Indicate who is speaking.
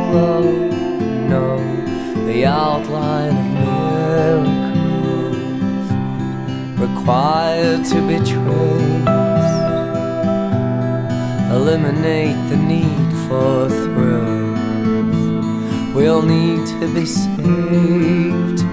Speaker 1: follow, know the outline of miracles required to be traced. Eliminate the need for thrills. We'll need to be saved.